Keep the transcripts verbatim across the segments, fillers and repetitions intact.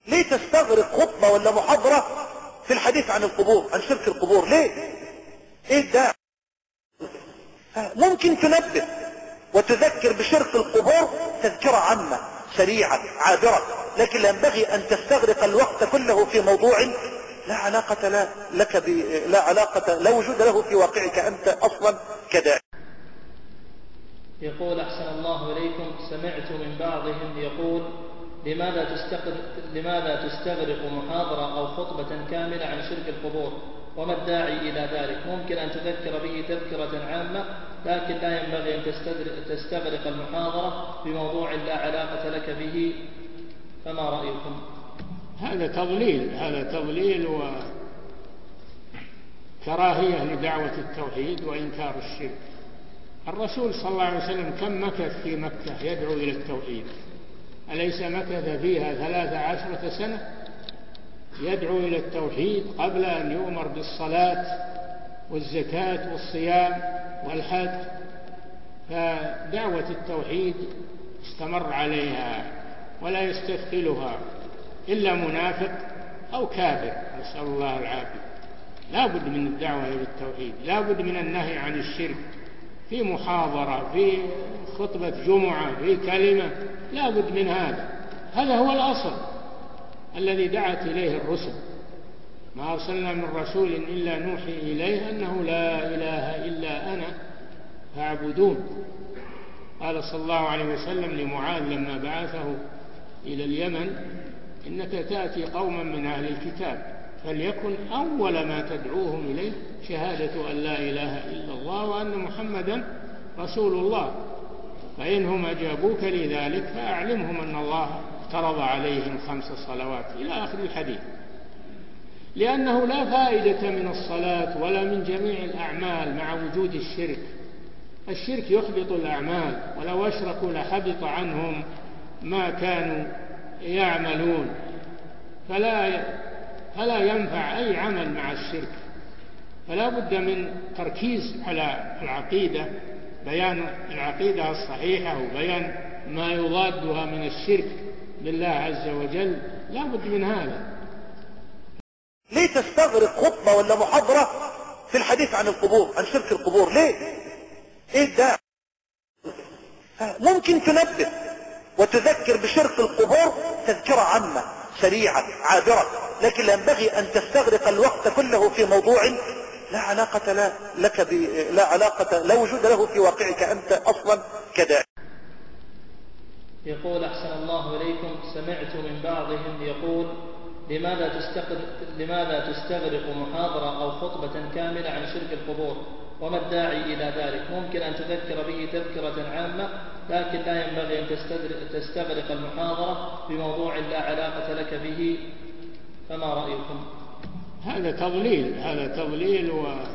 ليه تستغرق خطبة ولا محاضرة في الحديث عن القبور، عن شرك القبور؟ ليه؟ ايه ده؟ ممكن تنبه وتذكر بشرك القبور تذكرة عامة سريعة عابرة، لكن لا ينبغي ان تستغرق الوقت كله في موضوع لا علاقة لا لك ب... لا علاقة لا وجود له في واقعك انت اصلا كداعي. يقول أحسن الله إليكم، سمعت من بعضهم يقول لماذا تستغرق, لماذا تستغرق محاضرة أو خطبة كاملة عن شرك القبور، وما الداعي إلى ذلك؟ ممكن أن تذكر به تذكرة عامة، لكن لا ينبغي أن تستغرق المحاضرة بموضوع لا علاقة لك به، فما رأيكم؟ هذا تضليل، هذا تضليل وكراهية لدعوة التوحيد وإنكار الشرك. الرسول صلى الله عليه وسلم كم مكث في مكة يدعو إلى التوحيد؟ أليس مكث فيها ثلاث عشرة سنة يدعو إلى التوحيد قبل أن يؤمر بالصلاة والزكاة والصيام والحج؟ فدعوة التوحيد استمر عليها ولا يستثقلها إلا منافق أو كافر، نسأل الله العافية. لا بد من الدعوة إلى التوحيد، لا بد من النهي عن الشرك في محاضرة، في خطبة جمعة، في كلمة، لا بد من هذا. هذا هو الأصل الذي دعت إليه الرسل. ما أرسلنا من رسول إلا نوحي إليه أنه لا إله إلا أنا فاعبدون. قال صلى الله عليه وسلم لمعاذ لما بعثه إلى اليمن: إنك تأتي قوما من أهل الكتاب فليكن أول ما تدعوهم إليه شهادة أن لا إله إلا الله وأن محمدا رسول الله، فإنهم أجابوك لذلك فأعلمهم أن الله افترض عليهم خمس صلوات إلى آخر الحديث. لأنه لا فائدة من الصلاة ولا من جميع الأعمال مع وجود الشرك. الشرك يحبط الأعمال، ولو أشركوا لحبط عنهم ما كانوا يعملون، فلا فلا ينفع أي عمل مع الشرك. فلا بد من تركيز على العقيدة، بيان العقيدة الصحيحة وبيان ما يضادها من الشرك بالله عز وجل، لا بد من هذا. ليه تستغرق خطبة ولا محاضرة في الحديث عن القبور، عن شرك القبور؟ ليه؟ ايه ده؟ ممكن تنبه وتذكر بشرك القبور تذكرة عامة سريعة عابرة، لكن لا ينبغي ان تستغرق الوقت كله في موضوع لا علاقة لا لك ب... لا علاقة لا وجود له في واقعك انت اصلا كداعي. يقول أحسن الله إليكم، سمعت من بعضهم يقول لماذا تستغرق, لماذا تستغرق محاضرة أو خطبة كاملة عن شرك القبور، وما الداعي إلى ذلك؟ ممكن أن تذكر به تذكرة عامة، لكن لا ينبغي أن تستغرق المحاضرة بموضوع لا علاقة لك به، فما رأيكم؟ هذا تضليل، هذا تضليل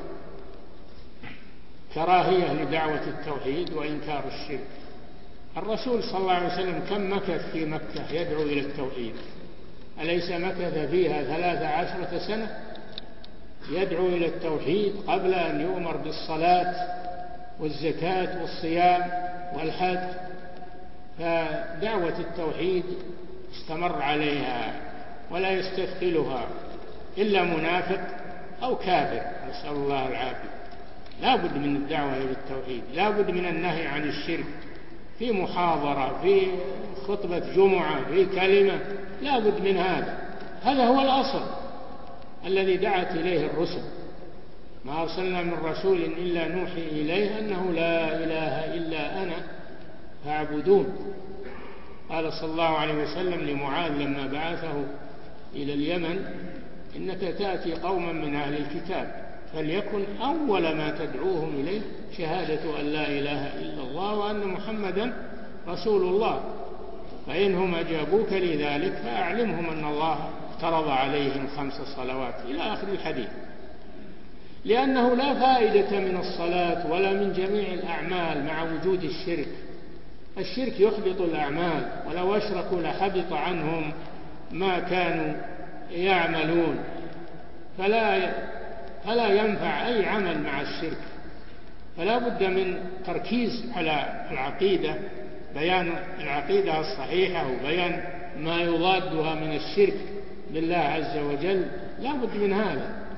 وكراهية لدعوة التوحيد وإنكار الشرك. الرسول صلى الله عليه وسلم كم مكث في مكة يدعو إلى التوحيد؟ أليس مكث فيها ثلاث عشرة سنة يدعو إلى التوحيد قبل أن يؤمر بالصلاة والزكاة والصيام والحج؟ فدعوة التوحيد استمر عليها ولا يستثقلها إلا منافق أو كافر، نسأل الله العافية. لا بد من الدعوة إلى التوحيد، لا بد من النهي عن الشرك في محاضرة، في خطبة جمعة، في كلمة، لا بد من هذا. هذا هو الأصل الذي دعت إليه الرسل. ما أرسلنا من رسول إلا نوحي إليه أنه لا إله إلا أنا فاعبدون. قال صلى الله عليه وسلم لمعاذ لما بعثه إلى اليمن: إنك تأتي قوما من أهل الكتاب فليكن أول ما تدعوهم إليه شهادة أن لا إله إلا الله وأن محمدا رسول الله، فإنهم أجابوك لذلك فأعلمهم أن الله افترض عليهم خمس صلوات إلى آخر الحديث. لأنه لا فائدة من الصلاة ولا من جميع الأعمال مع وجود الشرك. الشرك يحبط الأعمال، ولو أشركوا لحبط عنهم ما كانوا يعملون، فلا فلا ينفع أي عمل مع الشرك. فلا بد من تركيز على العقيدة، بيان العقيدة الصحيحة وبيان ما يضادها من الشرك بالله عز وجل لا بد من هذا.